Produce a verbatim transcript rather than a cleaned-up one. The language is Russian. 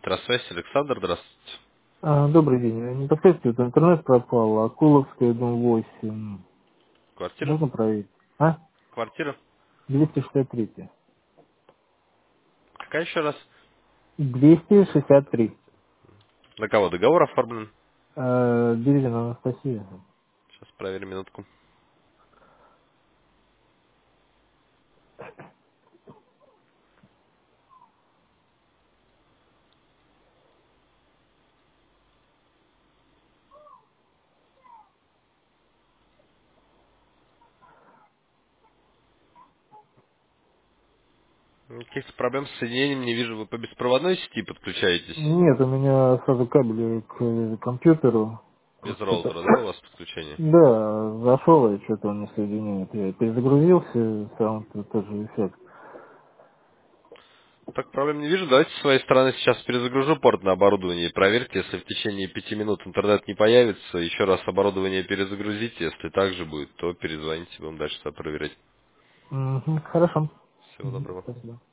Петросвязь, Александр, здравствуйте. А, добрый день. Не подскажите, вот интернет пропал, Акуловская, дом восемь. Квартира? Можно проверить? А? Квартира? двести шестьдесят три. Какая еще раз? двести шестьдесят три. На кого договор оформлен? Э, Березина Анастасия. Сейчас проверим минутку. Каких-то проблем с соединением не вижу. Вы по беспроводной сети подключаетесь? Нет, у меня сразу кабель к э, компьютеру. Без Просто что-то... роутера, да, у вас подключение? Да, зашел, и что-то он не соединяет. Я перезагрузился, сам т- тот же эффект. Так проблем не вижу. Давайте с своей стороны сейчас перезагружу порт на оборудование и проверьте, если в течение пяти минут интернет не появится, еще раз оборудование перезагрузите. Если так же будет, то перезвоните, будем дальше это проверять. Мгм, хорошо. Всего Мгм, доброго. спасибо.